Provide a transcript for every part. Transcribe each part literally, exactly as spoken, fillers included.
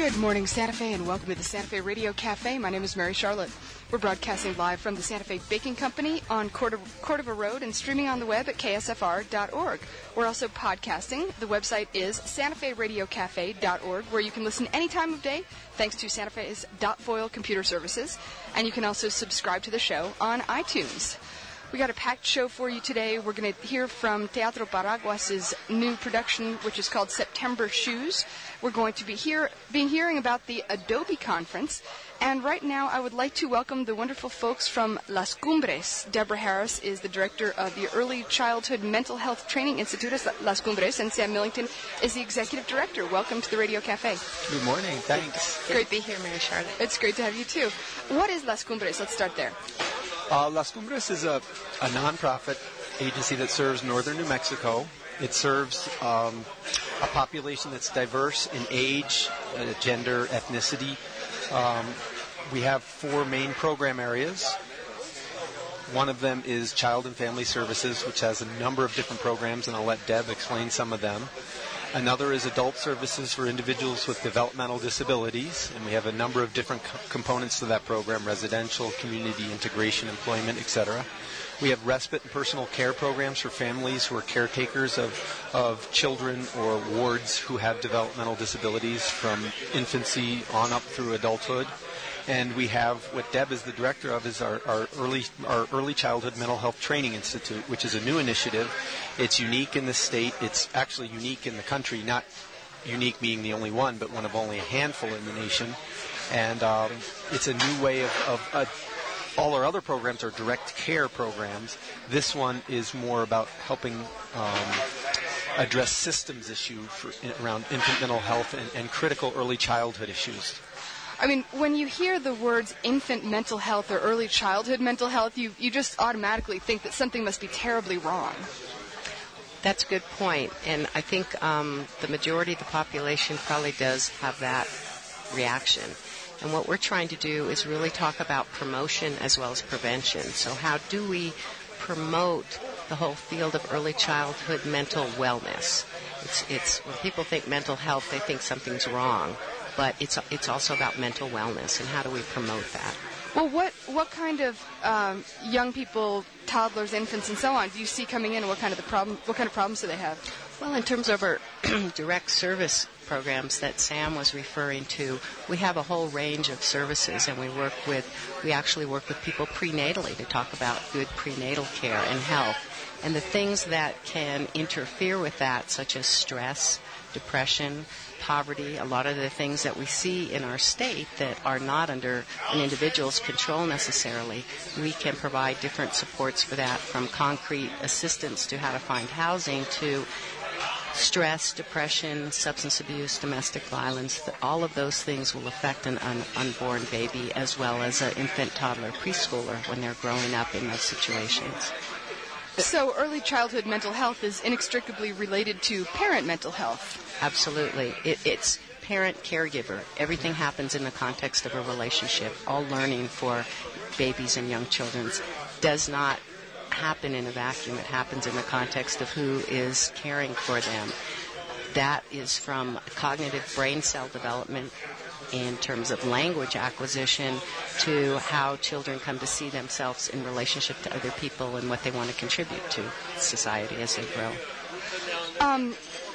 Good morning, Santa Fe, and welcome to the Santa Fe Radio Cafe. My name is Mary Charlotte. We're broadcasting live from the Santa Fe Baking Company on Cordova, Cordova Road and streaming on the web at K S F R dot org. We're also podcasting. The website is Santa Fe Radio Cafe dot org, where you can listen any time of day, thanks to Santa Fe's Dot Foil computer services. And you can also subscribe to the show on iTunes. We got a packed show for you today. We're going to hear from Teatro Paraguas' new production, which is called September Shoes. We're going to be here, being hearing about the Adobe Conference. And right now, I would like to welcome the wonderful folks from Las Cumbres. Deborah Harris is the director of the Early Childhood Mental Health Training Institute at Las Cumbres, and Sam Millington is the executive director. Welcome to the Radio Cafe. Good morning. Thanks. Great to be here, Mary Charlotte. It's great to have you, too. What is Las Cumbres? Let's start there. Uh, Las Cumbres is a, a nonprofit agency that serves northern New Mexico. It serves um, a population that's diverse in age, uh, gender, ethnicity. Um, we have four main program areas. One of them is Child and Family Services, which has a number of different programs, and I'll let Deb explain some of them. Another is Adult Services for individuals with developmental disabilities, and we have a number of different co- components to that program: residential, community integration, employment, et cetera. We have respite and personal care programs for families who are caretakers of, of children or wards who have developmental disabilities from infancy on up through adulthood. And we have what Deb is the director of is our, our early our early childhood mental health training institute, which is a new initiative. It's unique in the state. It's actually unique in the country, not unique being the only one, but one of only a handful in the nation. And um, it's a new way of, of uh, all our other programs are direct care programs. This one is more about helping um, address systems issue for, around infant mental health and, and critical early childhood issues. I mean, when you hear the words infant mental health or early childhood mental health, you, you just automatically think that something must be terribly wrong. That's a good point. And I think um, the majority of the population probably does have that reaction. And what we're trying to do is really talk about promotion as well as prevention. So how do we promote the whole field of early childhood mental wellness? It's, it's when people think mental health, they think something's wrong. But it's it's also about mental wellness, and how do we promote that? Well, what what kind of um, young people, toddlers, infants, and so on do you see coming in, and what kind of the problem? What kind of problems do they have? Well, in terms of our direct service programs that Sam was referring to, we have a whole range of services, and we work with we actually work with people prenatally to talk about good prenatal care and health, and the things that can interfere with that, such as stress, depression, poverty, a lot of the things that we see in our state that are not under an individual's control necessarily, we can provide different supports for that, from concrete assistance to how to find housing to stress, depression, substance abuse, domestic violence. All of those things will affect an un- unborn baby as well as an infant, toddler, preschooler when they're growing up in those situations. So early childhood mental health is inextricably related to parent mental health. Absolutely. It, it's parent-caregiver. Everything happens in the context of a relationship. All learning for babies and young children does not happen in a vacuum. It happens in the context of who is caring for them. That is from cognitive brain cell development in terms of language acquisition to how children come to see themselves in relationship to other people and what they want to contribute to society as they grow. Um,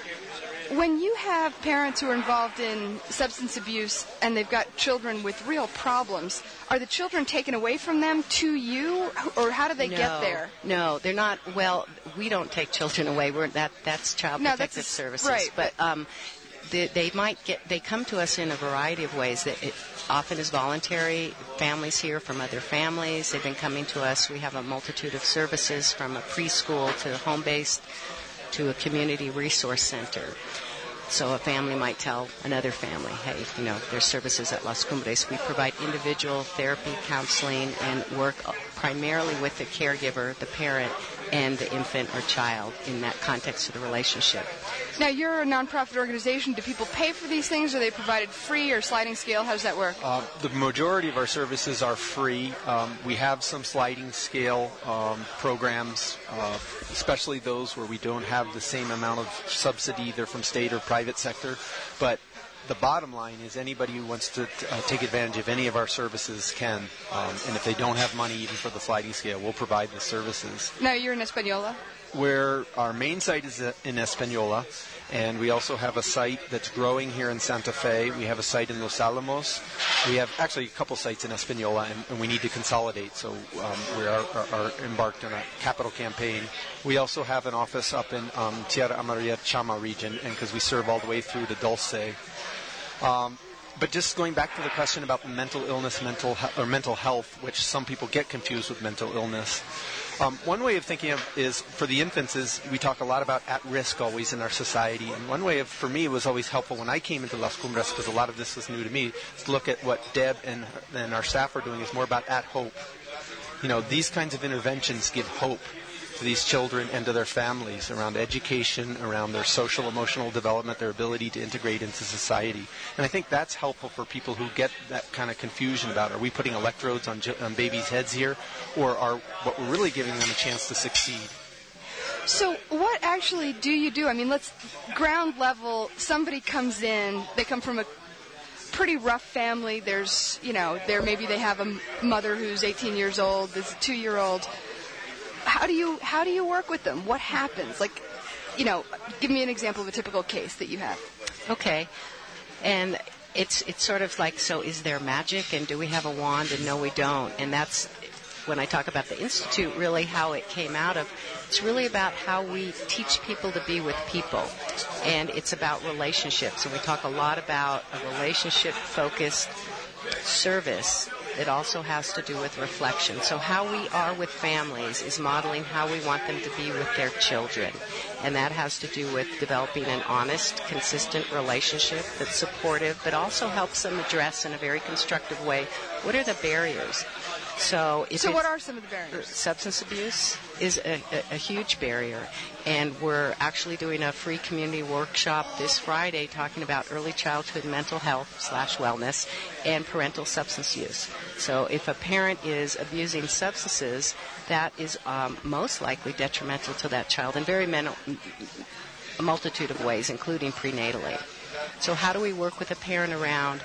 when you have parents who are involved in substance abuse and they've got children with real problems, are the children taken away from them to you, or how do they no, get there? No, they're not. Well, we don't take children away. We're that that's Child no, Protective that's a, Services. Right, but um, they, they might get. They come to us in a variety of ways. That it often is voluntary. Families here from other families. They've been coming to us. We have a multitude of services, from a preschool to home-based to a community resource center. So a family might tell another family, hey, you know, there's services at Las Cumbres. We provide individual therapy, counseling, and work primarily with the caregiver, the parent, and the infant or child in that context of the relationship. Now, you're a nonprofit organization. Do people pay for these things? Are they provided free or sliding scale? How does that work? Uh, the majority of our services are free. Um, we have some sliding scale um, programs, uh, especially those where we don't have the same amount of subsidy, either from state or private sector. But the bottom line is anybody who wants to uh, take advantage of any of our services can. Um, and if they don't have money even for the sliding scale, we'll provide the services. Now, you're in Española? Where our main site is in Española, and we also have a site that's growing here in Santa Fe. We have a site in Los Alamos. We have actually a couple sites in Española, and, and we need to consolidate, so um, we are, are, are embarked on a capital campaign. We also have an office up in um, Tierra Amarilla Chama region, and because we serve all the way through to Dulce. Um, But just going back to the question about mental illness, mental he- or mental health, which some people get confused with mental illness. Um, one way of thinking of is for the infants is we talk a lot about at risk always in our society, and one way of for me was always helpful when I came into Las Cumbres, because a lot of this was new to me, is to look at what Deb and and our staff are doing is more about at hope. You know, these kinds of interventions give hope to these children and to their families around education, around their social, emotional development, their ability to integrate into society. And I think that's helpful for people who get that kind of confusion about, are we putting electrodes on, on babies' heads here, or are what we're really giving them a chance to succeed? So what actually do you do? I mean, let's ground level, somebody comes in, they come from a pretty rough family. There's, you know, there maybe they have a mother who's eighteen years old, there's a two-year-old. How do you how do you work with them? What happens? Like, you know, give me an example of a typical case that you have. Okay. And it's it's sort of like, so is there magic, and do we have a wand? And no, we don't. And that's when I talk about the Institute, really how it came out of. It's really about how we teach people to be with people. And it's about relationships. And we talk a lot about a relationship-focused service. It also has to do with reflection. So how we are with families is modeling how we want them to be with their children. And that has to do with developing an honest, consistent relationship that's supportive, but also helps them address in a very constructive way what are the barriers. So, if so what are some of the barriers? Substance abuse is a, a, a huge barrier, and we're actually doing a free community workshop this Friday talking about early childhood mental health slash wellness and parental substance use. So if a parent is abusing substances, that is um, most likely detrimental to that child in very many, a multitude of ways, including prenatally. So how do we work with a parent around?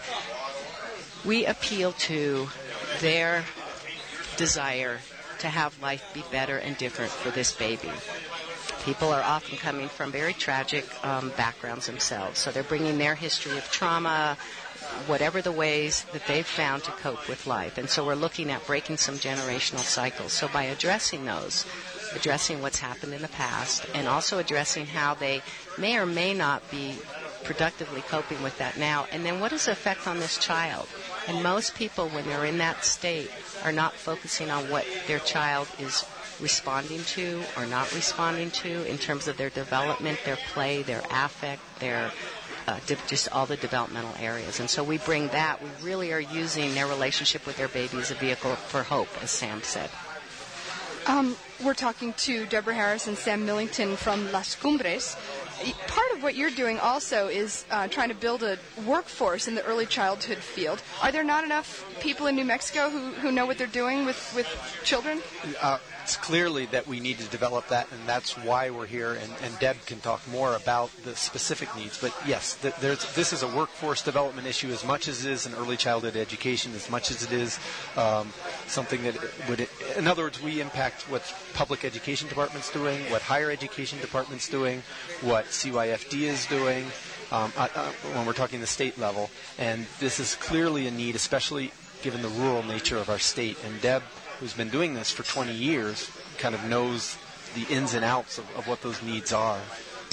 We appeal to their desire to have life be better and different for this baby. People are often coming from very tragic um, backgrounds themselves, so they're bringing their history of trauma, whatever the ways that they've found to cope with life. And so we're looking at breaking some generational cycles. So by addressing those, addressing what's happened in the past, and also addressing how they may or may not be productively coping with that now, and then what is the effect on this child? And most people, when they're in that state, are not focusing on what their child is responding to or not responding to in terms of their development, their play, their affect, their uh, de- just all the developmental areas. And so we bring that. We really are using their relationship with their baby as a vehicle for hope, as Sam said. Um, we're talking to Deborah Harris and Sam Millington from Las Cumbres. Part of what you're doing also is uh, trying to build a workforce in the early childhood field. Are there not enough people in New Mexico who, who know what they're doing with, with children? Uh, it's clearly that we need to develop that, and that's why we're here, and, and Deb can talk more about the specific needs. But yes, th- there's, this is a workforce development issue as much as it is an early childhood education, as much as it is um, something that would, in other words, we impact what public education department's doing, what higher education department's doing, what C Y F D is doing, um, uh, uh, when we're talking the state level. And this is clearly a need, especially given the rural nature of our state. And Deb, who's been doing this for twenty years, kind of knows the ins and outs of, of what those needs are.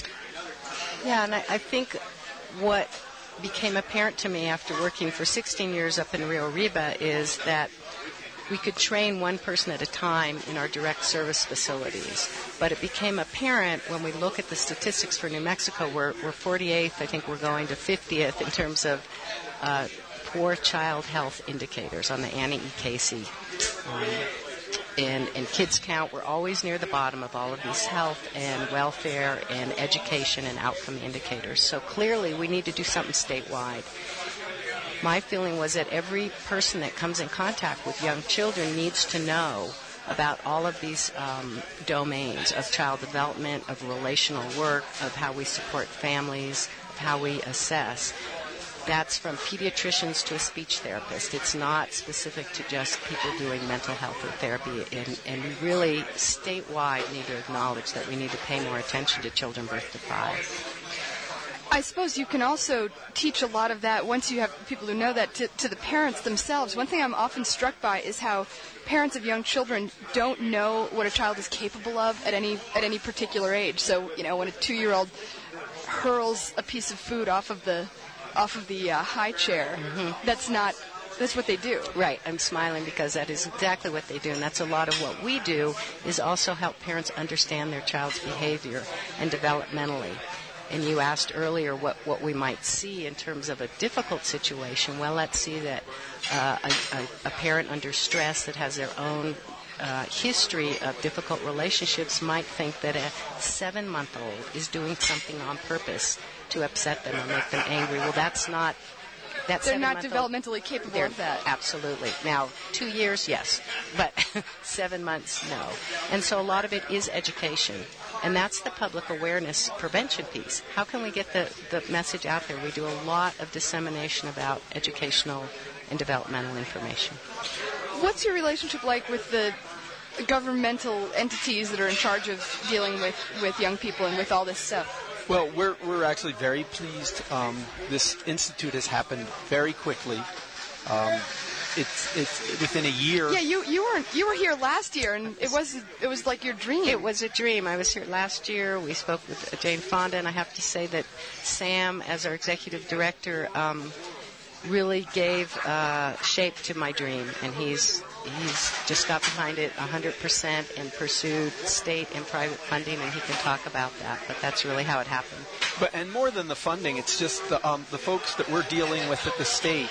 Yeah, and I, I think what became apparent to me after working for sixteen years up in Rio Arriba is that we could train one person at a time in our direct service facilities. But it became apparent when we look at the statistics for New Mexico, we're, we're forty-eighth, I think we're going to fiftieth in terms of uh, poor child health indicators on the Annie E. Casey. Um, and, and kids count, we're always near the bottom of all of these health and welfare and education and outcome indicators. So clearly we need to do something statewide. My feeling was that every person that comes in contact with young children needs to know about all of these um, domains of child development, of relational work, of how we support families, of how we assess. that's from pediatricians to a speech therapist. It's not specific to just people doing mental health or therapy. And, and we really, statewide, need to acknowledge that we need to pay more attention to children birth to five. I suppose you can also teach a lot of that once you have people who know that to, to the parents themselves. One thing I'm often struck by is how parents of young children don't know what a child is capable of at any at any particular age. So, you know, when a two-year-old hurls a piece of food off of the off of the uh, high chair, mm-hmm. that's not that's what they do. Right. I'm smiling because that is exactly what they do, and that's a lot of what we do is also help parents understand their child's behavior and developmentally. And you asked earlier what, what we might see in terms of a difficult situation. Well, let's see that uh, a, a, a parent under stress that has their own uh, history of difficult relationships might think that a seven-month-old is doing something on purpose to upset them or make them angry. Well, that's not... That They're not developmentally capable of that. Absolutely. Now, two years, yes, but seven months, no. And so a lot of it is education, and that's the public awareness prevention piece. How can we get the, the message out there? We do a lot of dissemination about educational and developmental information. What's your relationship like with the governmental entities that are in charge of dealing with, with young people and with all this stuff? Well, we're we're actually very pleased. Um, this institute has happened very quickly. Um, it's it's within a year. Yeah, you you were you were here last year, and it was it was like your dream. It was a dream. I was here last year. We spoke with Jane Fonda, and I have to say that Sam, as our executive director, um, really gave uh, shape to my dream, and he's. He's just got behind it one hundred percent and pursued state and private funding, and he can talk about that. But that's really how it happened. But and more than the funding, it's just the um, the folks that we're dealing with at the state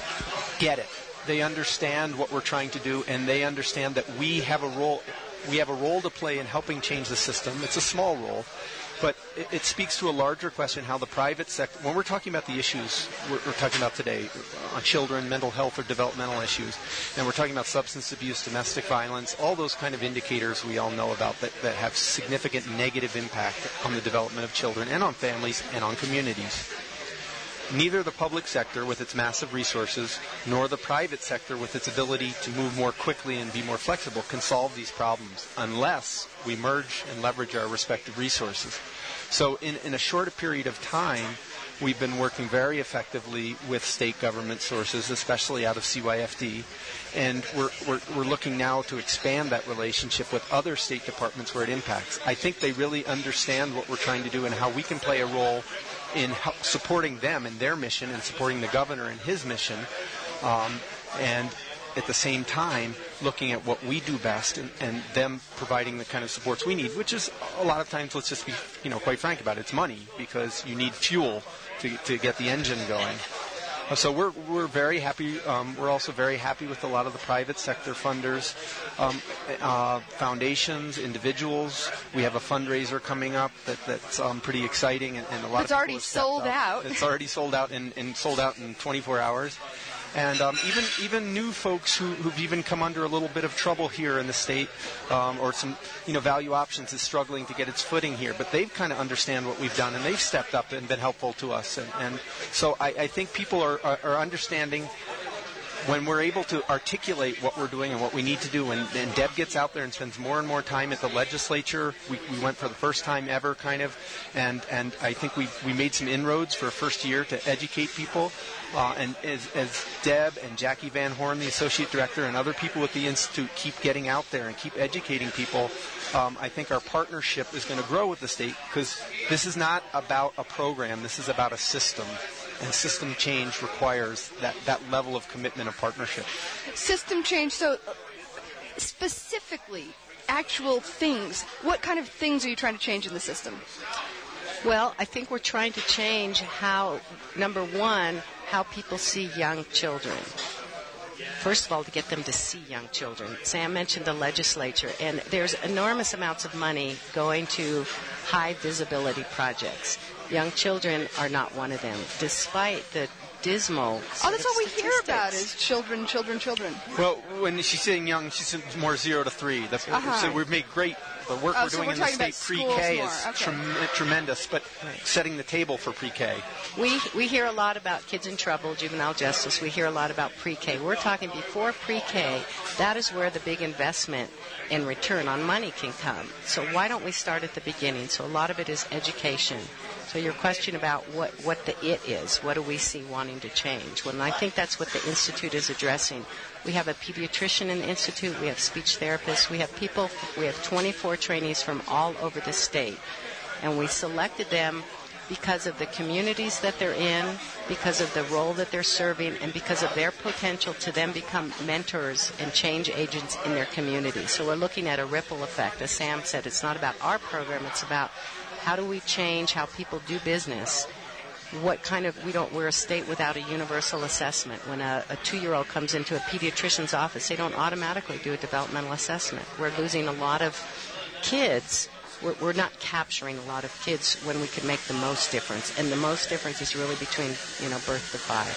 get it. They understand what we're trying to do, and they understand that we have a role. We have a role to play in helping change the system. It's a small role. But it, it speaks to a larger question, how the private sector, when we're talking about the issues we're, we're talking about today, on children, mental health or developmental issues, and we're talking about substance abuse, domestic violence, all those kind of indicators we all know about that, that have significant negative impact on the development of children and on families and on communities. Neither the public sector with its massive resources nor the private sector with its ability to move more quickly and be more flexible can solve these problems unless we merge and leverage our respective resources. So in, in a shorter period of time, we've been working very effectively with state government sources, especially out of C Y F D, and we're, we're, we're looking now to expand that relationship with other state departments where it impacts. I think they really understand what we're trying to do and how we can play a role in help supporting them in their mission and supporting the governor in his mission, um, and at the same time looking at what we do best and, and them providing the kind of supports we need, which is a lot of times, let's just be, you know, quite frank about it, it's money, because you need fuel to, to get the engine going. So we're we're very happy. Um, we're also very happy with a lot of the private sector funders, um, uh, foundations, individuals. We have a fundraiser coming up that, that's um, pretty exciting, and, and a lot it's of people already have stepped sold up. out. It's already sold out and, and sold out in twenty-four hours. And um, even even new folks who, who've even come under a little bit of trouble here in the state, um, or some, you know, Value Options is struggling to get its footing here, but they've kind of understand what we've done, and they've stepped up and been helpful to us. And, and so I, I think people are, are, are understanding when we're able to articulate what we're doing and what we need to do. And, and Deb gets out there and spends more and more time at the legislature. We, we went for the first time ever, kind of, and and I think we we made some inroads for a first year to educate people. Uh, and as, as Deb and Jackie Van Horn, the associate director, and other people at the institute keep getting out there and keep educating people, um, I think our partnership is going to grow with the state, because this is not about a program. This is about a system. And system change requires that, that level of commitment and partnership. System change, so specifically, actual things. What kind of things are you trying to change in the system? Well, I think we're trying to change how, number one, how people see young children. First of all, to get them to see young children. Sam mentioned the legislature, and there's enormous amounts of money going to high visibility projects. Young children are not one of them, despite the dismal. Oh, that's all we hear statistics. about is children, children, children. Well, when she's saying young, she's more zero to three. That's Uh-huh. So we've made great. The work Oh, we're so doing we're in the talking about state schools pre-K more. is Okay. trem- tremendous, but setting the table for pre-K. We we hear a lot about kids in trouble, juvenile justice. We hear a lot about pre-K. We're talking before pre-K. That is where the big investment in return on money can come. So why don't we start at the beginning? So a lot of it is education. So your question about what, what the it is, what do we see wanting to change? Well, and I think that's what the Institute is addressing. We have a pediatrician in the Institute. We have speech therapists. We have people, we have twenty-four trainees from all over the state. And we selected them because of the communities that they're in, because of the role that they're serving, and because of their potential to then become mentors and change agents in their community. So we're looking at a ripple effect. As Sam said, it's not about our program, it's about how do we change how people do business. What kind of, we don't, we're a state without a universal assessment. When a, a two-year-old comes into a pediatrician's office, they don't automatically do a developmental assessment. We're losing a lot of kids. We're, we're not capturing a lot of kids when we could make the most difference. And the most difference is really between, you know, birth to five.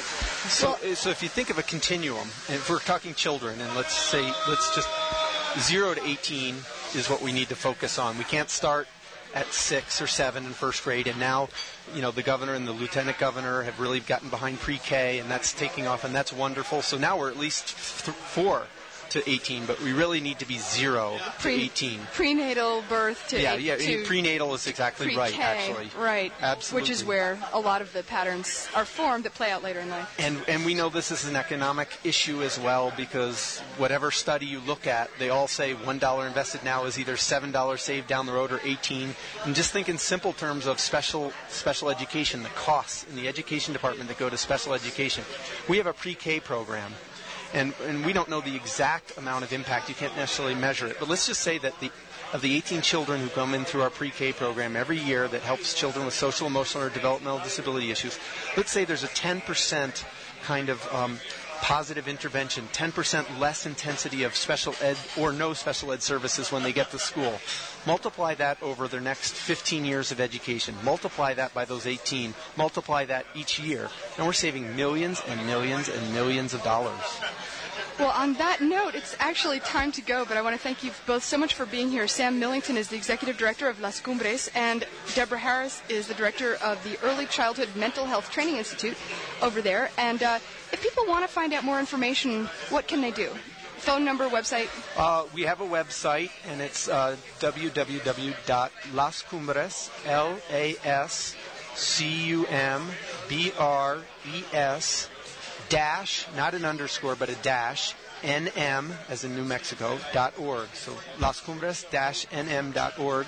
So, so if you think of a continuum, and if we're talking children, and let's say, let's just, zero to eighteen is what we need to focus on. We can't start at six or seven in first grade, and now, you know, the governor and the lieutenant governor have really gotten behind pre-K, and that's taking off, and that's wonderful. So now we're at least th- four to eighteen, but we really need to be zero Pre- to eighteen. Prenatal birth to Yeah, eight, yeah, to prenatal is exactly pre-K, right, actually. Right, Absolutely. which is where a lot of the patterns are formed that play out later in life. And and we know this is an economic issue as well, because whatever study you look at, they all say one dollar invested now is either seven dollars saved down the road or eighteen. And just think in simple terms of special special education, the costs in the education department that go to special education. We have a pre-K program, and and we don't know the exact amount of impact. You can't necessarily measure it, but let's just say that the of the eighteen children who come in through our pre-K program every year that helps children with social, emotional, or developmental disability issues, let's say there's a ten percent kind of um, positive intervention, ten percent less intensity of special ed or no special ed services when they get to school. Multiply that over their next fifteen years of education. Multiply that by those eighteen. Multiply that each year. And we're saving millions and millions and millions of dollars. Well, on that note, it's actually time to go, but I want to thank you both so much for being here. Sam Millington is the Executive Director of Las Cumbres, and Deborah Harris is the Director of the Early Childhood Mental Health Training Institute over there. And uh, if people want to find out more information, what can they do? Phone number, website? Uh, we have a website, and it's uh, w w w dot las cumbres, L A S C U M B R E S, dash, not an underscore, but a dash, N M, as in New Mexico, dot org. So las cumbres dash N M dot org.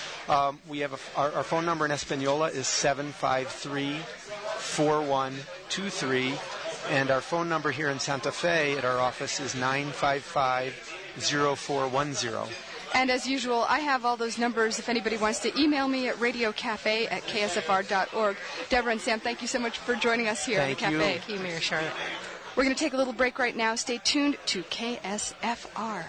Um, we have a, our, our phone number in Española is seven five three, four one two three. And our phone number here in Santa Fe at our office is nine five five, zero four one zero. And as usual, I have all those numbers if anybody wants to email me at radio cafe at k s f r dot org. Deborah and Sam, thank you so much for joining us here Thank at the you. cafe. Thank you, Mary Charlotte. We're going to take a little break right now. Stay tuned to K S F R.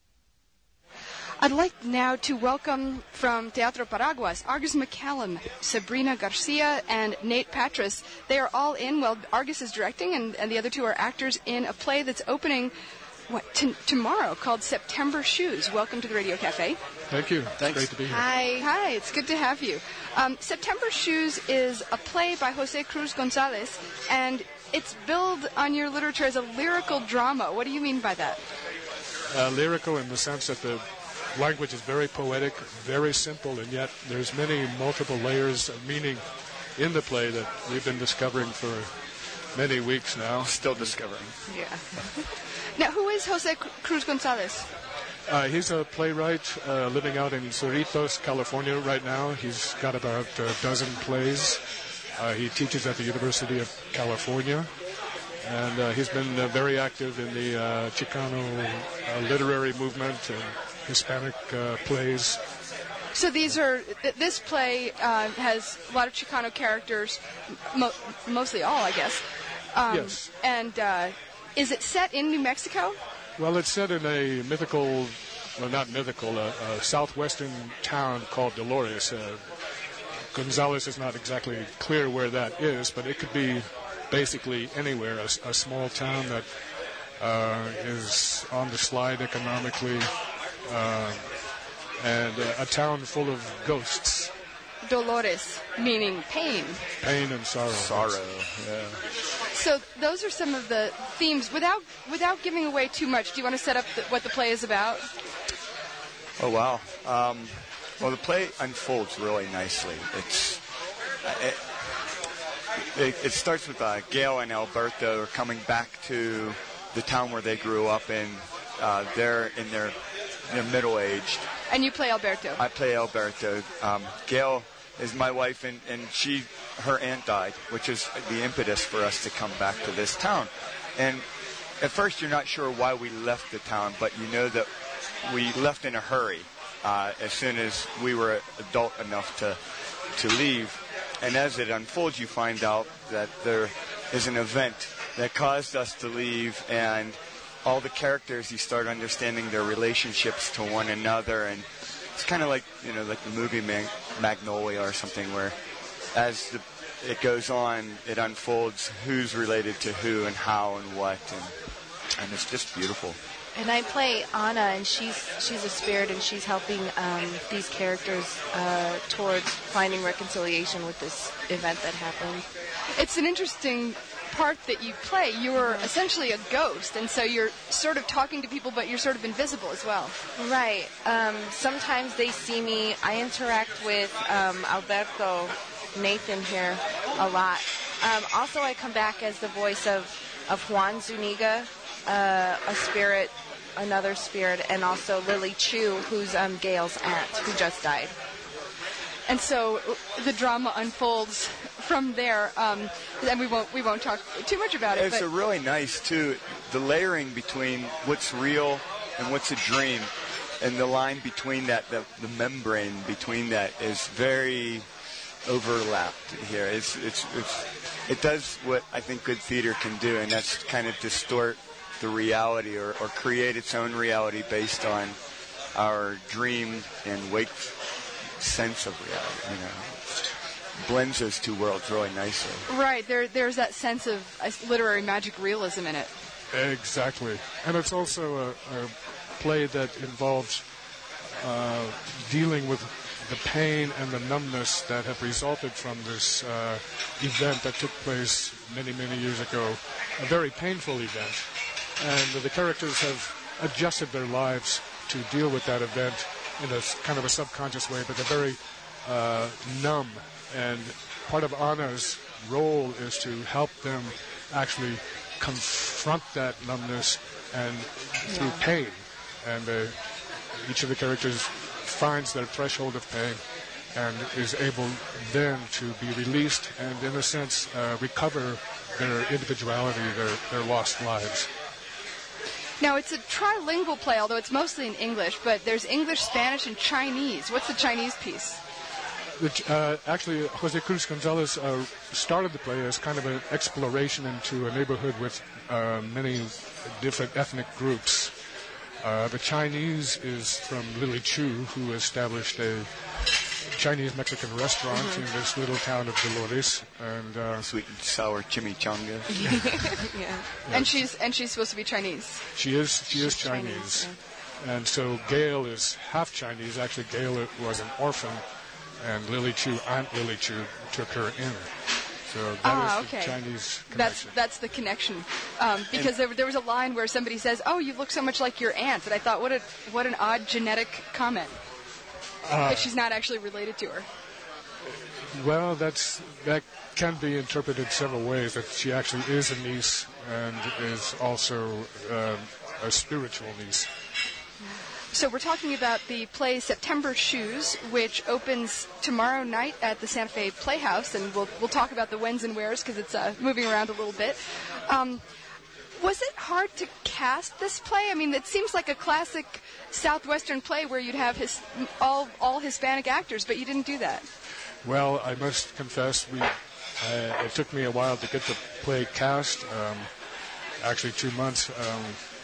I'd like now to welcome from Teatro Paraguas, Argus McCallum, Sabrina Garcia, and Nate Patras. They are all in, well, Argus is directing, and, and the other two are actors in a play that's opening what t- tomorrow called September Shoes. Welcome to the Radio Cafe. Thank you. Thanks. Great to be here. Hi. Hi, it's good to have you. Um, September Shoes is a play by Jose Cruz Gonzalez, and it's billed on your literature as a lyrical drama. What do you mean by that? Uh, lyrical in the sense that the language is very poetic, very simple, and yet there's many multiple layers of meaning in the play that we've been discovering for many weeks now. Still discovering. Yeah. Now, who is Jose Cruz Gonzalez? Uh, he's a playwright uh, living out in Cerritos, California right now. He's got about a dozen plays. Uh, he teaches at the University of California. And uh, he's been uh, very active in the uh, Chicano uh, literary movement and Hispanic uh, plays. So these are, th- this play uh, has a lot of Chicano characters, mo- mostly all, I guess. Um, Yes. And uh, is it set in New Mexico? Well, it's set in a mythical, well, not mythical, a, a southwestern town called Dolores. Uh, Gonzales is not exactly clear where that is, but it could be basically anywhere, a, a small town that uh, is on the slide economically, uh, and uh, a town full of ghosts. Dolores, meaning pain. Pain and sorrow. Sorrow, yeah. So those are some of the themes. Without without giving away too much, do you want to set up the, what the play is about? Oh, wow. Um, well, the play unfolds really nicely. It's it, it, it starts with uh, Gail and Alberto are coming back to the town where they grew up in. Uh, they're in their, their middle-aged. And you play Alberto. I play Alberto. Um, Gail is my wife, and, and she, her aunt died, which is the impetus for us to come back to this town. And at first you're not sure why we left the town, but you know that we left in a hurry uh, as soon as we were adult enough to to leave. And as it unfolds, you find out that there is an event that caused us to leave, and all the characters, you start understanding their relationships to one another, and it's kind of like, you know, like the movie Mag- Magnolia or something, where as the, it goes on, it unfolds who's related to who and how and what, and and it's just beautiful. And I play Anna, and she's she's a spirit, and she's helping um, these characters uh, towards finding reconciliation with this event that happened. It's an interesting part that you play. You're essentially a ghost, and so you're sort of talking to people, but you're sort of invisible as well. Right. Um, sometimes they see me. I interact with um, Alberto, Nathan here, a lot. Um, also, I come back as the voice of, of Juan Zuniga, uh, a spirit, another spirit, and also Lily Chu, who's um, Gail's aunt, who just died. And so the drama unfolds from there, um, and we won't we won't talk too much about it. It's but a really nice too, the layering between what's real and what's a dream, and the line between that, the, the membrane between that is very overlapped here. It's, it's it's it does what I think good theater can do, and that's kind of distort the reality or, or create its own reality based on our dream and wake sense of reality, you know. Blends those two worlds really nicely. Right, there there's that sense of uh, literary magic realism in it. Exactly. And it's also a, a play that involves uh, dealing with the pain and the numbness that have resulted from this uh, event that took place many, many years ago, a very painful event. And the characters have adjusted their lives to deal with that event in a kind of a subconscious way, but they're very uh, numb. And part of Anna's role is to help them actually confront that numbness and through Yeah. pain. And uh, each of the characters finds their threshold of pain and is able then to be released and, in a sense, uh, recover their individuality, their, their lost lives. Now, it's a trilingual play, although it's mostly in English, but there's English, Spanish, and Chinese. What's the Chinese piece? Which, uh, actually, Jose Cruz Gonzalez uh, started the play as kind of an exploration into a neighborhood with uh, many different ethnic groups. Uh, the Chinese is from Lily Chu, who established a Chinese-Mexican restaurant mm-hmm. in this little town of Dolores, and uh, Sweet and sour chimichanga. yeah. yeah. And she's and she's supposed to be Chinese. She is. She She's is Chinese, Chinese, and so Gail is half Chinese. Actually, Gail was an orphan, and Lily Chu, Aunt Lily Chu, took her in. So that ah, is the okay. Chinese connection. That's that's the connection. Um, because there, there was a line where somebody says, "Oh, you look so much like your aunt," and I thought, what a what an odd genetic comment. Uh, if she's not actually related to her. Well, that's that can be interpreted several ways. That she actually is a niece and is also um, a spiritual niece. So we're talking about the play September Shoes, which opens tomorrow night at the Santa Fe Playhouse, and we'll we'll talk about the whens and wheres because it's uh, moving around a little bit. Um, was it hard to cast this play? I mean, it seems like a classic Southwestern play where you'd have his all all Hispanic actors, but you didn't do that. Well, I must confess, we uh, it took me a while to get the play cast. Um, actually, two months. Um,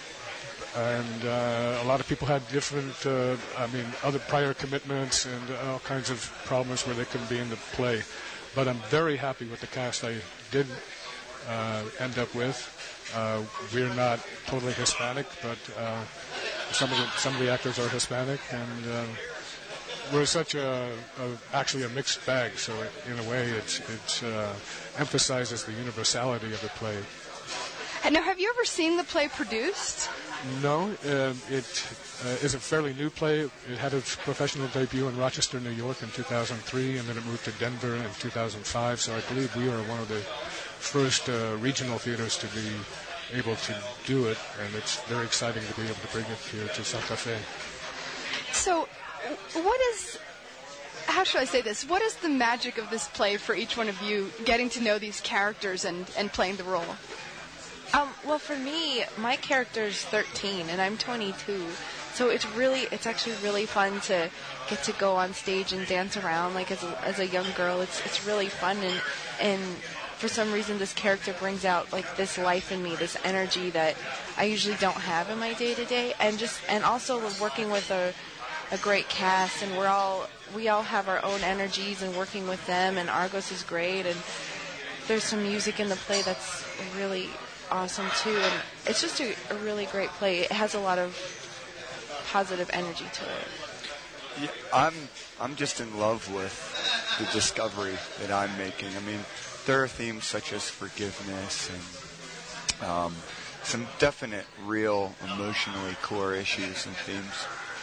And uh, a lot of people had different, uh, I mean, other prior commitments and all kinds of problems where they couldn't be in the play. But I'm very happy with the cast I did uh, end up with. Uh, we're not totally Hispanic, but uh, some of the some of the actors are Hispanic, and uh, we're such a, a actually a mixed bag. So in a way, it's it uh, emphasizes the universality of the play. And now, have you ever seen the play produced? No, um, it uh, is a fairly new play. It had its professional debut in Rochester, New York in two thousand three, and then it moved to Denver in two thousand five. So I believe we are one of the first uh, regional theaters to be able to do it, and it's very exciting to be able to bring it here to Santa Fe. So, what is, how should I say this, what is the magic of this play for each one of you, getting to know these characters and, and playing the role? Um, well, for me, my character's thirteen, and I'm twenty-two. So it's really, it's actually really fun to get to go on stage and dance around. Like as a, as a young girl, it's it's really fun, and and for some reason, this character brings out like this life in me, this energy that I usually don't have in my day to day, and just and also working with a a great cast, and we're all we all have our own energies, and working with them, and Argos is great, and there's some music in the play that's really awesome too, and it's just a, a really great play. It has a lot of positive energy to it. Yeah, I'm I'm just in love with the discovery that I'm making. I mean, there are themes such as forgiveness and um, some definite, real, emotionally core issues and themes.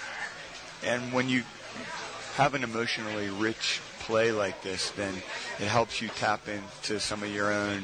And when you have an emotionally rich play like this, then it helps you tap into some of your own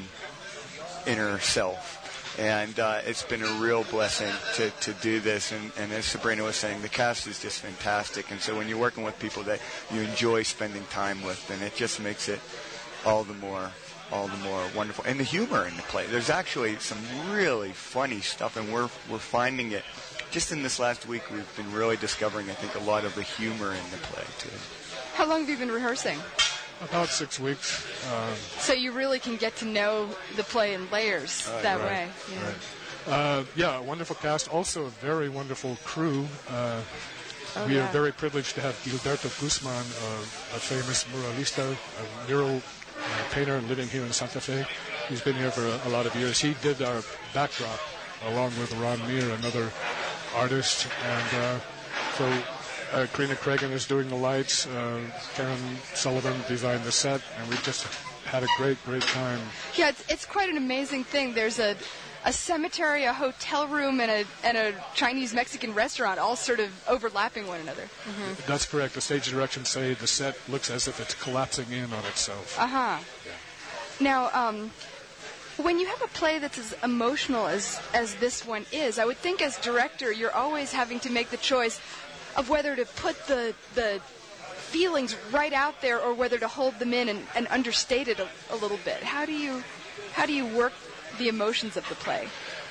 inner self. And uh, it's been a real blessing to, to do this. And, and as Sabrina was saying, the cast is just fantastic. And so when you're working with people that you enjoy spending time with, then it just makes it all the more all the more wonderful. And the humor in the play. There's actually some really funny stuff, and we're we're finding it. Just in this last week, we've been really discovering, I think, a lot of the humor in the play, too. How long have you been rehearsing? About six weeks. Um, so you really can get to know the play in layers uh, that right, way. Yeah. Right. Uh, yeah, a wonderful cast. Also a very wonderful crew. Uh, oh, we yeah. are very privileged to have Gilberto Guzman, uh, a famous muralista, a mural uh, painter living here in Santa Fe. He's been here for a, a lot of years. He did our backdrop along with Ron Meir, another artist. And uh, so uh, Karina Cragen is doing the lights. Uh, Karen Sullivan designed the set. And we just had a great, great time. Yeah, it's, it's quite an amazing thing. There's a a cemetery, a hotel room, and a and a Chinese-Mexican restaurant all sort of overlapping one another. Mm-hmm. That's correct. The stage directions say the set looks as if it's collapsing in on itself. Uh-huh. Yeah. Now, um, when you have a play that's as emotional as, as this one is, I would think as director you're always having to make the choice of whether to put the the feelings right out there or whether to hold them in and, and understate it a, a little bit. How do you how do you work the emotions of the play?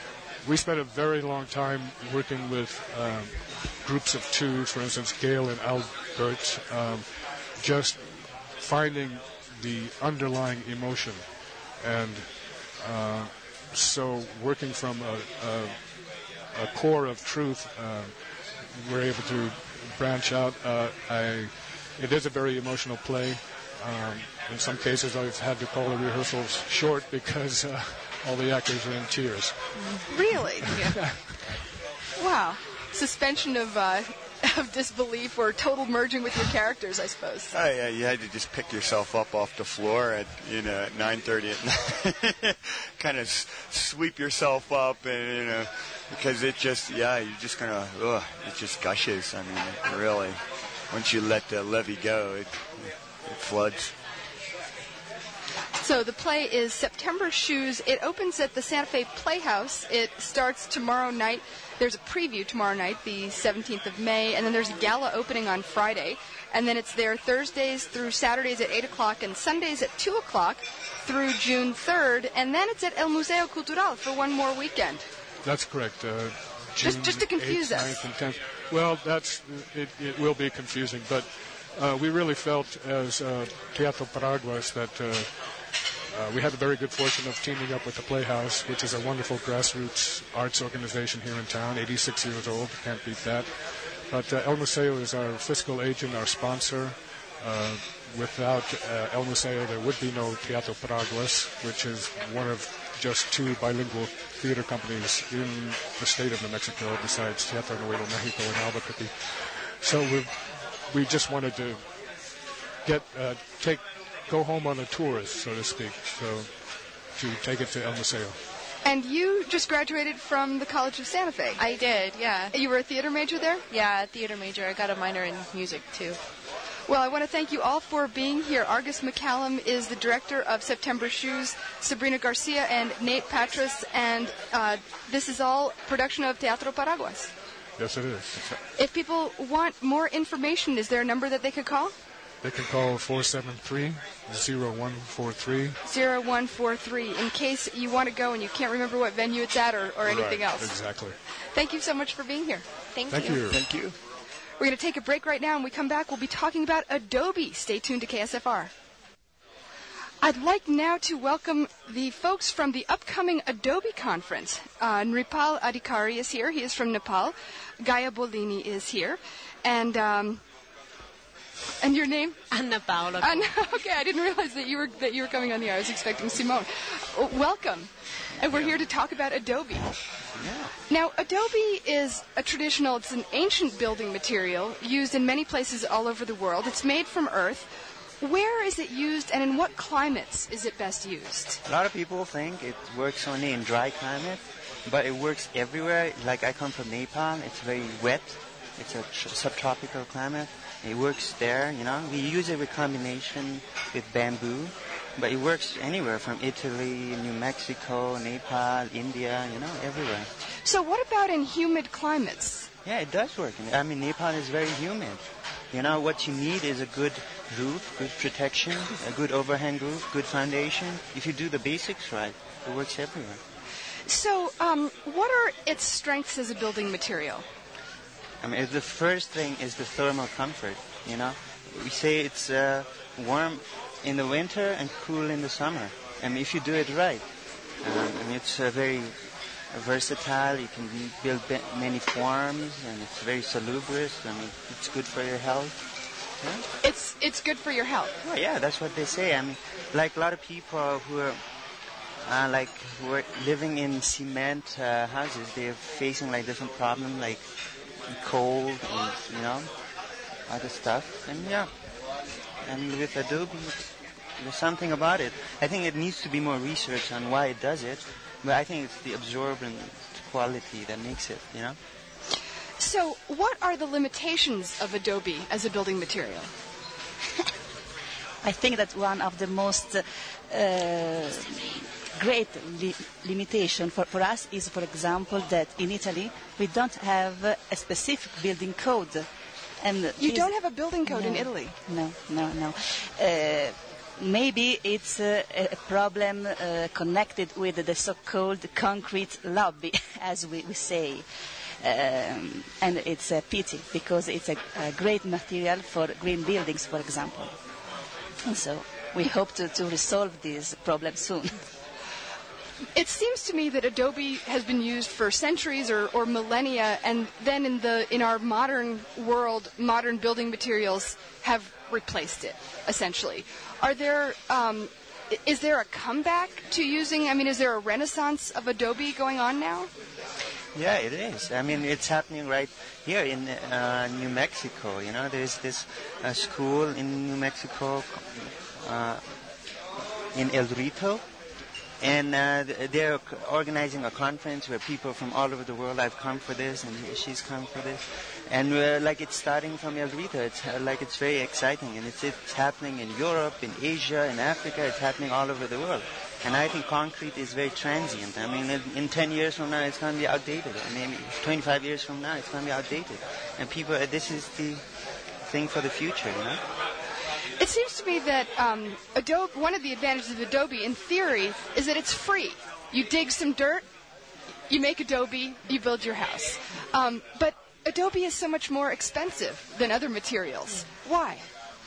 We spent a very long time working with um, groups of two, for instance, Gail and Albert, um, just finding the underlying emotion. And uh, so working from a, a, a core of truth, uh, we're able to branch out. Uh, I, it is a very emotional play. Um, in some cases, I've had to call the rehearsals short because uh, all the actors are in tears. Really? Yeah. Wow. Suspension of uh, of disbelief or total merging with your characters, I suppose. Oh yeah, you had to just pick yourself up off the floor at you know at nine thirty at night, kind of s- sweep yourself up, and you know because it just yeah you just kind of ugh, it just gushes. I mean, it really once you let the levee go, it it floods. So the play is September Shoes. It opens at the Santa Fe Playhouse. It starts tomorrow night. There's a preview tomorrow night, the seventeenth of May, and then there's a gala opening on Friday. And then it's there Thursdays through Saturdays at eight o'clock and Sundays at two o'clock through June third. And then it's at El Museo Cultural for one more weekend. That's correct. Uh, June just, just to confuse eighth, us. ninth, and tenth. Well, that's it, it will be confusing, but uh, we really felt as uh, Teatro Paraguas that uh, Uh, we had the very good fortune of teaming up with the Playhouse, which is a wonderful grassroots arts organization here in town, eighty-six years old, can't beat that. But uh, El Museo is our fiscal agent, our sponsor. Uh, without uh, El Museo, there would be no Teatro Paraguas, which is one of just two bilingual theater companies in the state of New Mexico besides Teatro Nuevo Mexico in Albuquerque. So we we just wanted to get uh, take go home on a tour, so to speak. So to take it to El Museo. And you just graduated from the College of Santa Fe. I did, yeah. You were a theater major there? Yeah, theater major. I got a minor in music, too. Well, I want to thank you all for being here. Argus McCallum is the director of September Shoes, Sabrina Garcia and Nate Patras, and uh, this is all production of Teatro Paraguas. Yes, it is. If people want more information, is there a number that they could call? They can call four seven three, zero one four three. zero one four three, in case you want to go and you can't remember what venue it's at or, or anything Right, else. Exactly. Thank you so much for being here. Thank, Thank you. you. Thank you. We're going to take a break right now, and when we come back, we'll be talking about Adobe. Stay tuned to K S F R. I'd like now to welcome the folks from the upcoming Adobe conference. Uh, Nripal Adhikari is here. He is from Nepal. Gaia Bolini is here. And... Um, And your name? Anna Paula. Anna, okay, I didn't realize that you were that you were coming on the air. I was expecting Simone. Uh, welcome. And we're here to talk about Adobe. Yeah. Now, Adobe is a traditional, it's an ancient building material used in many places all over the world. It's made from earth. Where is it used, and in what climates is it best used? A lot of people think it works only in dry climate, but it works everywhere. Like I come from Nepal, it's very wet. It's a tr- subtropical climate. It works there, you know. We use it with combination with bamboo, but it works anywhere from Italy, New Mexico, Nepal, India, you know, everywhere. So what about in humid climates? Yeah, it does work. I mean, Nepal is very humid. You know, what you need is a good roof, good protection, a good overhang roof, good foundation. If you do the basics right, it works everywhere. So um, what are its strengths as a building material? I mean, the first thing is the thermal comfort, you know. We say it's uh, warm in the winter and cool in the summer. I mean, if you do it right. Um, I mean, it's uh, very versatile. You can build be- many forms, and it's very salubrious. I mean, it's good for your health. Yeah? It's it's good for your health. Oh, yeah, that's what they say. I mean, like a lot of people who are uh, like who are living in cement uh, houses, they're facing like different problems, like cold and, you know, other stuff. And yeah, and with Adobe, there's something about it. I think it needs to be more research on why it does it, but I think it's the absorbent quality that makes it, you know. So what are the limitations of Adobe as a building material? I think that one of the most uh, great li- limitation for, for us is, for example, that in Italy we don't have a specific building code. And You is- don't have a building code in No. Italy. No, no, no. Uh, maybe it's uh, a problem uh, connected with the so-called concrete lobby, as we, we say. Um, and it's a pity because it's a, a great material for green buildings, for example. And so we hope to, to resolve this problem soon. It seems to me that Adobe has been used for centuries or, or millennia, and then in the in our modern world, modern building materials have replaced it, essentially. Are there um, i- is there a comeback to using? I mean, is there a renaissance of Adobe going on now? Yeah, it is. I mean, it's happening right here in uh, New Mexico. You know, there's this uh, school in New Mexico uh, in El Rito, and uh, they're organizing a conference where people from all over the world. I've come for this, and she's come for this, and we're, like it's starting from El Rito. It's uh, like it's very exciting, and it's it's happening in Europe, in Asia, in Africa. It's happening all over the world. And I think concrete is very transient. I mean, in, in ten years from now, it's going to be outdated. I mean, twenty-five years from now, it's going to be outdated. And people, uh, this is the thing for the future, you know? It seems to me that um, Adobe, one of the advantages of Adobe, in theory, is that it's free. You dig some dirt, you make Adobe, you build your house. Um, but Adobe is so much more expensive than other materials. Why?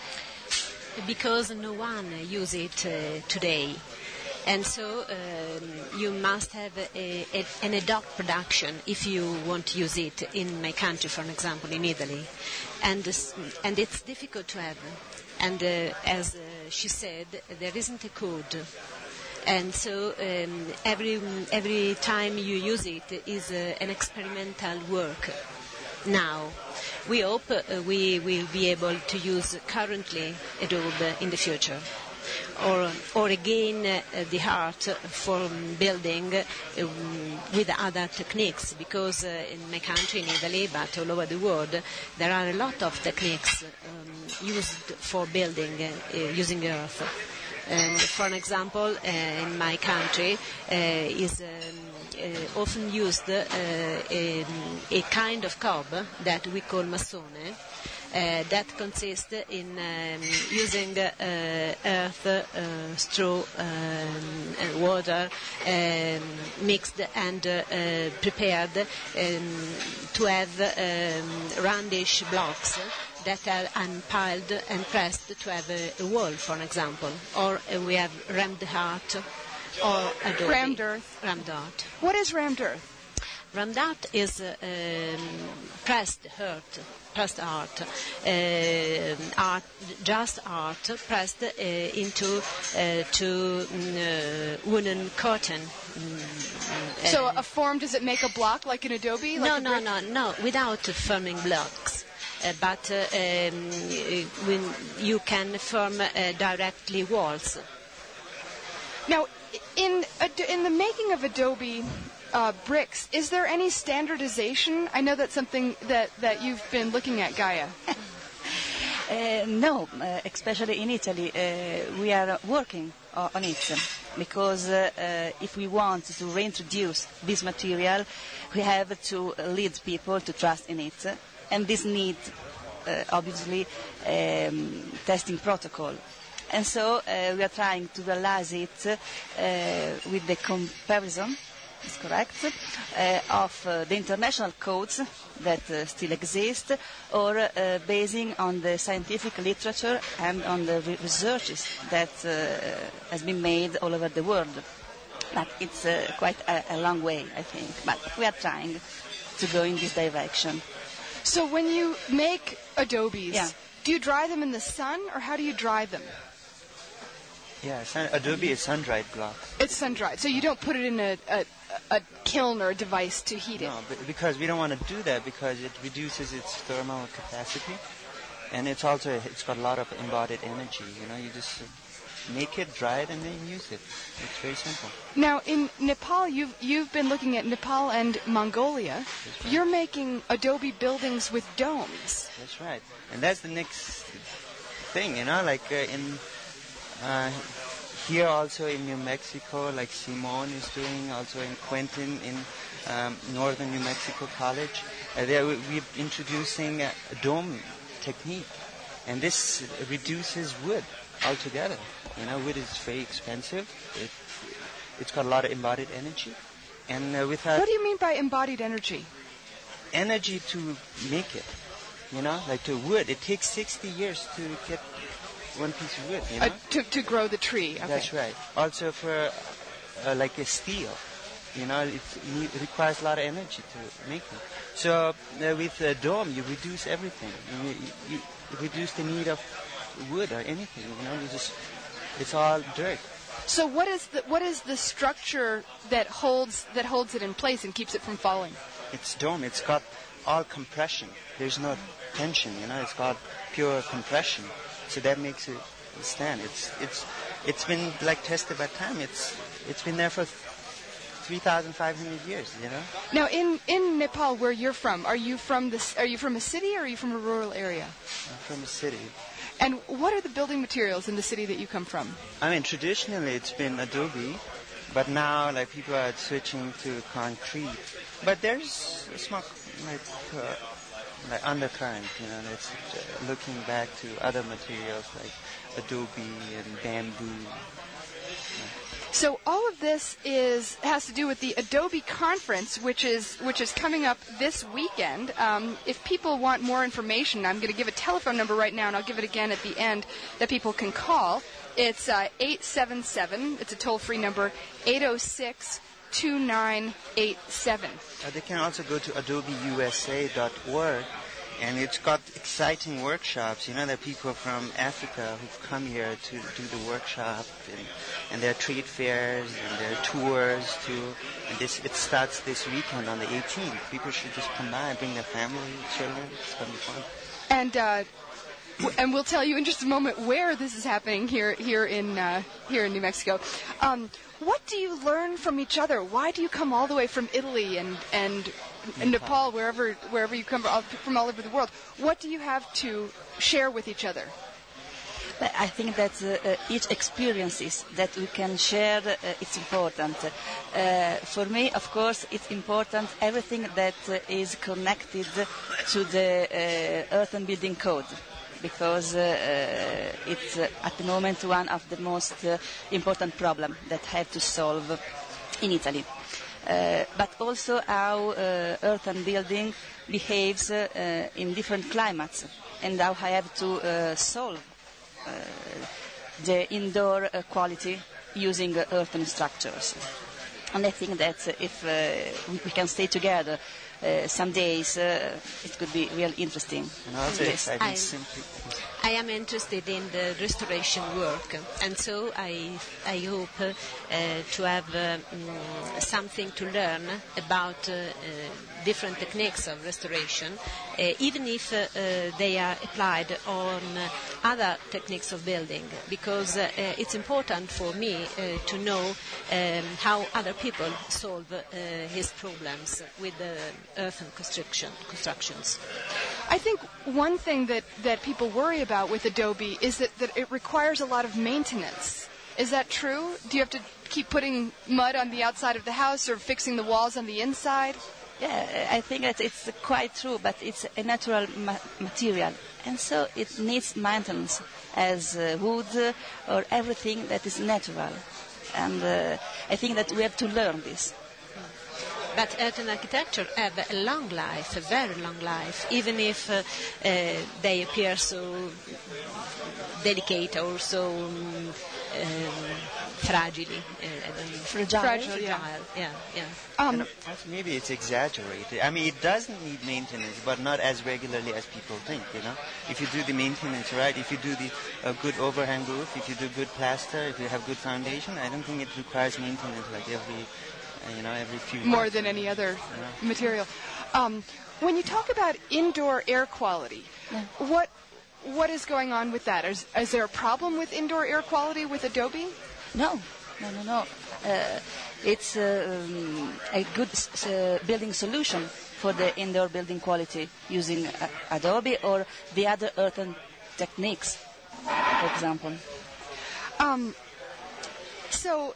Because no one uses it uh, today. And so um, you must have a, a, an ad hoc production if you want to use it in my country, for example, in Italy. And, this, and it's difficult to have. And uh, as uh, she said, there isn't a code. And so um, every every time you use it is uh, an experimental work. Now, we hope uh, we will be able to use currently Adobe in the future. Or, or again, uh, the art for building um, with other techniques, because uh, in my country, in Italy, but all over the world, there are a lot of techniques um, used for building uh, uh, using earth. And for an example, uh, in my country, uh, is um, uh, often used uh, a, a kind of cob that we call massone. Uh, that consists in um, using uh, earth, uh, straw, um, and water um, mixed and uh, uh, prepared um, to have um, roundish blocks that are unpiled and pressed to have a, a wall, for example. Or uh, we have rammed art or adobe. Rammed earth. Rammed art. What is rammed earth? Rammed art is uh, um, pressed earth. Pressed art, uh, art, just art pressed uh, into uh, to uh, wooden curtain. Mm, so uh, a form, does it make a block like an Adobe? Like no, a no, brick? no, no, without forming blocks. Uh, but uh, um, when you can form uh, directly walls. Now, in in the making of Adobe uh, bricks, is there any standardization? I know that's something that, that you've been looking at, Gaia. uh, no, uh, especially in Italy, uh, we are working uh, on it, because uh, uh, if we want to reintroduce this material, we have to lead people to trust in it, and this needs, uh, obviously, um, testing protocol. And so uh, we are trying to realize it uh, with the comparison, is correct, uh, of uh, the international codes that uh, still exist, or uh, basing on the scientific literature and on the re- researches that uh, has been made all over the world. But it's uh, quite a, a long way, I think. But we are trying to go in this direction. So when you make Adobes, yeah. do you dry them in the sun, or how do you dry them? Yeah, sun, Adobe is sun-dried block. It's sun-dried, so you don't put it in a, a, a kiln or a device to heat it? No, but because we don't want to do that, because it reduces its thermal capacity, and it's also, it's got a lot of embodied energy. You know, you just make it, dry it, and then use it. It's very simple. Now, in Nepal, you've, you've been looking at Nepal and Mongolia. Right. You're making Adobe buildings with domes. That's right. And that's the next thing, you know, like uh, in... Uh, here also in New Mexico, like Simone is doing, also in Quentin in um, northern New Mexico College, uh, there we, we're introducing a, a dome technique, and this reduces wood altogether. You know, wood is very expensive. It, it's got a lot of embodied energy, and uh, without what do you mean by embodied energy? Energy to make it. You know, like to wood, it takes sixty years to get one piece of wood, you know? Uh, to, to grow the tree, okay. That's right. Also for uh, like a steel, you know, it, it requires a lot of energy to make it. So uh, with a dome, you reduce everything. You, you, you reduce the need of wood or anything, you know, you just, it's all dirt. So what is the what is the structure that holds that holds it in place and keeps it from falling? It's dome. It's got all compression. There's no tension, you know, it's got pure compression. So that makes it stand. It's it's it's been like tested by time. It's it's been there for three thousand five hundred years. You know. Now, in, in Nepal, where you're from, are you from the are you from a city or are you from a rural area? I'm from a city. And what are the building materials in the city that you come from? I mean, traditionally it's been adobe, but now like people are switching to concrete. But there's a small like. Uh, like undercurrent, you know, it's uh, looking back to other materials like adobe and bamboo. So all of this is has to do with the Adobe conference, which is which is coming up this weekend. Um, if people want more information, I'm going to give a telephone number right now, and I'll give it again at the end that people can call. It's uh, eight seven seven. It's a toll-free number, eight oh six, two nine eight seven. Uh, they can also go to adobe u s a dot org, And it's got exciting workshops. You know, there are people from Africa who've come here to do the workshop, and, and there are trade fairs, and there are tours too. And this it starts this weekend on the eighteenth. People should just come by and bring their family, children. It's going to be fun. And uh, w- and we'll tell you in just a moment where this is happening here here in uh, here in New Mexico. Um, what do you learn from each other? Why do you come all the way from Italy and and in Nepal, wherever wherever you come from, from all over the world? What do you have to share with each other? But I think that uh, uh, each experiences that we can share, uh, it's important. Uh, for me, of course, it's important everything that uh, is connected to the uh, Earth and Building Code, because uh, uh, it's uh, at the moment one of the most uh, important problems that have to solve in Italy. Uh, but also how uh, earth and building behaves uh, uh, in different climates, and how I have to uh, solve uh, the indoor uh, quality using uh, earthen structures. And I think that uh, if uh, we, we can stay together uh, some days, uh, it could be really interesting. And also Yes. exciting I- simply. I am interested in the restoration work, and so I, I hope uh, to have uh, mm, something to learn about uh, uh, different techniques of restoration, uh, even if uh, uh, they are applied on uh, other techniques of building, because uh, uh, it's important for me uh, to know um, how other people solve uh, his problems with the earthen construction, constructions. I think one thing that, that people worry about with adobe is that, that it requires a lot of maintenance. Is that true? Do you have to keep putting mud on the outside of the house or fixing the walls on the inside? Yeah, I think that it's quite true, but it's a natural ma- material, and so it needs maintenance as uh, wood uh, or everything that is natural. And uh, I think that we have to learn this. But earthen architecture have a long life, a very long life, even if uh, uh, they appear so delicate or so um, um, fragile. Uh, Fragile, fragile, yeah. yeah, yeah. Um, And maybe it's exaggerated. I mean, it doesn't need maintenance, but not as regularly as people think, you know. If you do the maintenance right, if you do the uh, good overhang roof, if you do good plaster, if you have good foundation, I don't think it requires maintenance like every, uh, you know, every few more months. than any other Yeah. material. Um, when you talk about indoor air quality, what what is going on with that? Is, is there a problem with indoor air quality with Adobe? No, no, no, no. Uh, it's uh, um, a good s- uh, building solution for the indoor building quality using uh, Adobe or the other earthen techniques, for example. Um, so,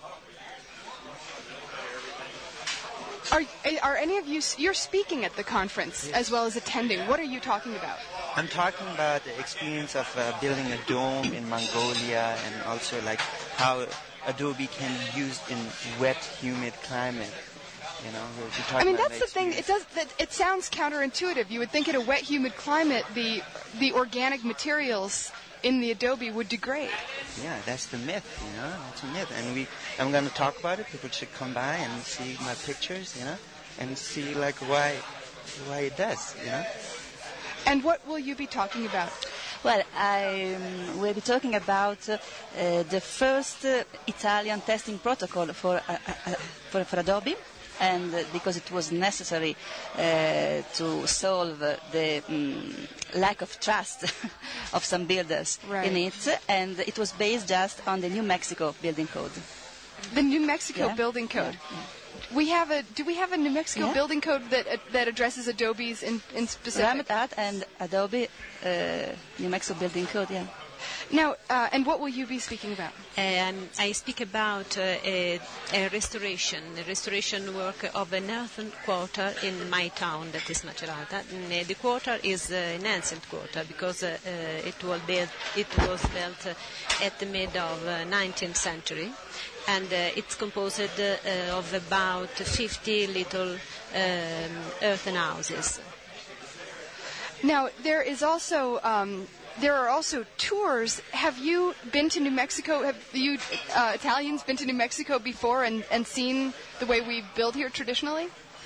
are are any of you? You're speaking at the conference as well as attending. What are you talking about? I'm talking about the experience of uh, building a dome in Mongolia, and also like how Adobe can be used in wet, humid climate. You know, we're we're talking I mean, about that's my the thing. It does. That, it sounds counterintuitive. You would think in a wet, humid climate, the the organic materials in the Adobe would degrade. Yeah, that's the myth, you know, that's a myth. And we, I'm going to talk about it. People should come by and see my pictures, you know, and see like why, why it does, you know. And what will you be talking about? Well, I um, will be talking about uh, uh, the first uh, Italian testing protocol for, uh, uh, for, for Adobe, and uh, because it was necessary uh, to solve uh, the um, lack of trust of some builders Right. in it, and it was based just on the New Mexico Building Code. The New Mexico Yeah. Building Code. Yeah, yeah. We have a. Do we have a New Mexico Yeah. Building Code that uh, that addresses Adobe's in in specific? Ramet Art and Adobe uh, New Mexico Building Code, yeah. Now, uh, and what will you be speaking about? Um, I speak about uh, a, a restoration, a restoration work of an earthen quarter in my town, that is Macerata. And, uh, the quarter is uh, an ancient quarter because uh, uh, it was built, it was built uh, at the mid of uh, nineteenth century, and uh, it's composed uh, of about fifty little um, earthen houses. Now, there is also. Um, There are also tours. Have you been to New Mexico? Have you uh, Italians been to New Mexico before and, and seen the way we build here traditionally?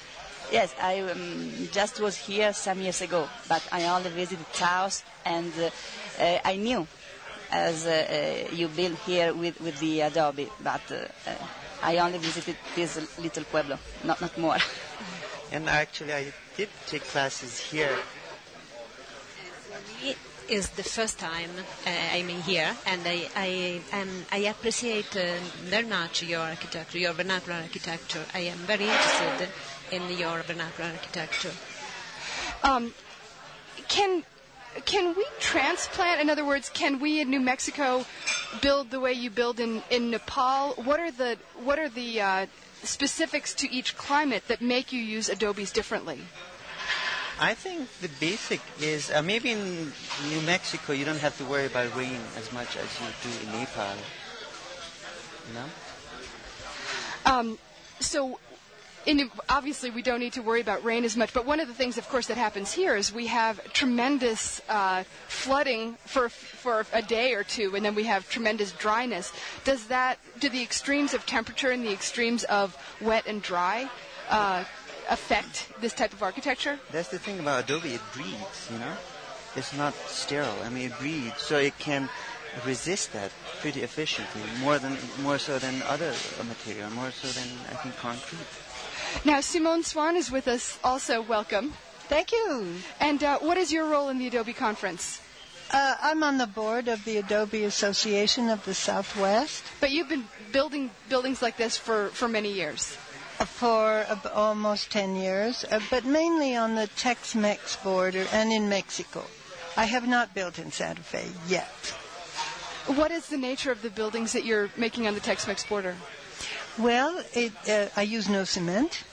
Yes, I um, just was here some years ago, but I only visited Taos, and uh, uh, I knew as uh, uh, you build here with, with the Adobe, but uh, uh, I only visited this little pueblo, not not more. And actually, I did take classes here. It is the first time uh, I'm here, and I I, um, I appreciate uh, very much your architecture, your vernacular architecture. I am very interested in your vernacular architecture. Um, can can we transplant? In other words, can we in New Mexico build the way you build in, in Nepal? What are the what are the uh, specifics to each climate that make you use adobes differently? I think the basic is uh, maybe in New Mexico you don't have to worry about rain as much as you do in Nepal. You know? Um, so. In, obviously, we don't need to worry about rain as much, but one of the things, of course, that happens here is we have tremendous uh, flooding for for a day or two, and then we have tremendous dryness. Does that, do the extremes of temperature and the extremes of wet and dry uh, affect this type of architecture? That's the thing about Adobe; it breathes. You know, it's not sterile. I mean, it breathes, so it can resist that pretty efficiently, more than more so than other material, more so than I think concrete. Now, Simone Swan is with us also. Welcome. Thank you. And uh, what is your role in the Adobe Conference? Uh, I'm on the board of the Adobe Association of the Southwest. But you've been building buildings like this for, for many years. For uh, almost ten years, uh, but mainly on the Tex-Mex border and in Mexico. I have not built in Santa Fe yet. What is the nature of the buildings that you're making on the Tex-Mex border? Well, it, uh, I use no cement,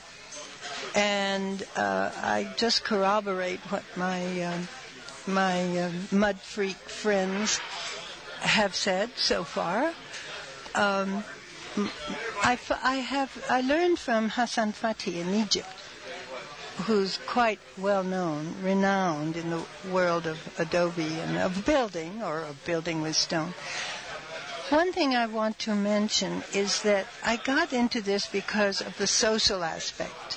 and uh, I just corroborate what my uh, my uh, mud freak friends have said so far. Um, I, I have I learned from Hassan Fatih in Egypt, who's quite well known, renowned in the world of adobe and of building, or of building with stone. One thing I want to mention is that I got into this because of the social aspect.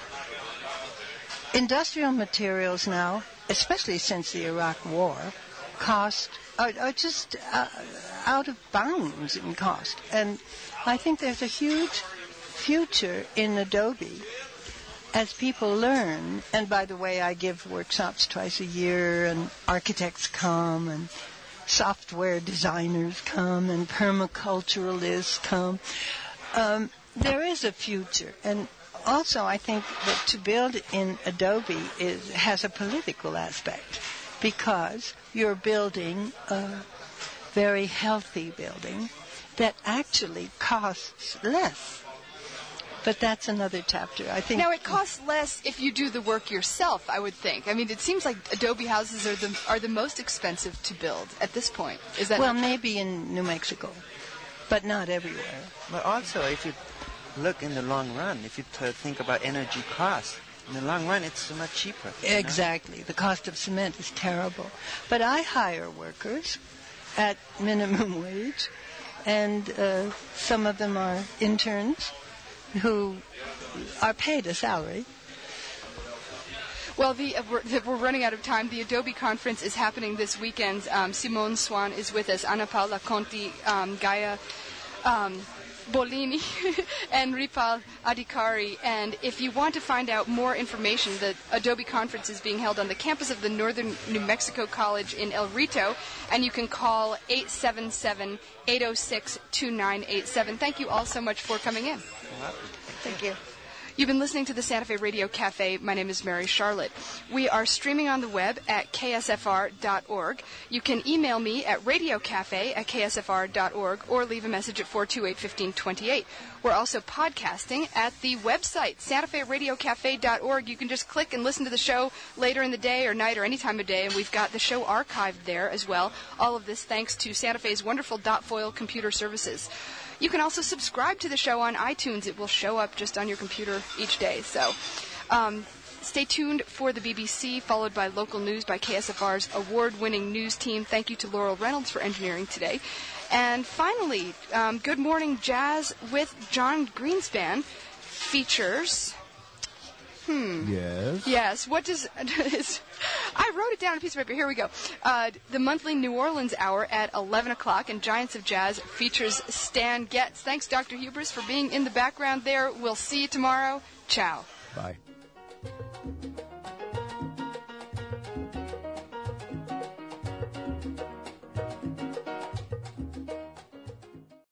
Industrial materials now, especially since the Iraq War, cost are, are just uh, out of bounds in cost. And I think there's a huge future in adobe as people learn. And by the way, I give workshops twice a year, and architects come, and software designers come, and permaculturalists come. Um, there is a future, and also I think that to build in Adobe is has a political aspect, because you're building a very healthy building that actually costs less. But that's another chapter. I think. Now, it costs less if you do the work yourself, I would think. I mean, it seems like adobe houses are the are the most expensive to build at this point. Is that well, not maybe in New Mexico, but not everywhere. But also, if you look in the long run, if you t- think about energy costs, in the long run, it's so much cheaper. Exactly. know? The cost of cement is terrible. But I hire workers at minimum wage, and uh, some of them are interns who are paid a salary. Well, the, uh, we're, the, we're running out of time. The Adobe conference is happening this weekend. Um, Simone Swan is with us, Anna Paula Conti, um, Gaia um, Bolini, and Ripal Adhikari. And if you want to find out more information, the Adobe conference is being held on the campus of the Northern New Mexico College in El Rito, and you can call eight seven seven, eight oh six, two nine eight seven. Thank you all so much for coming in. Thank you. You've been listening to the Santa Fe Radio Cafe. My name is Mary Charlotte. We are streaming on the web at K S F R dot org. You can email me at radiocafe at K S F R dot org or leave a message at four two eight, one five two eight. We're also podcasting at the website, Santa Fe Radio Cafe dot org. You can just click and listen to the show later in the day or night or any time of day, and we've got the show archived there as well. All of this thanks to Santa Fe's wonderful dot foil computer services. You can also subscribe to the show on iTunes. It will show up just on your computer each day. So um, stay tuned for the B B C, followed by local news by K S F R's award-winning news team. Thank you to Laurel Reynolds for engineering today. And finally, um, Good Morning Jazz with John Greenspan features Hmm. Yes. Yes. What does... I wrote it down on a piece of paper. Here we go. Uh, the monthly New Orleans Hour at eleven o'clock and Giants of Jazz features Stan Getz. Thanks, Doctor Hubris, for being in the background there. We'll see you tomorrow. Ciao. Bye.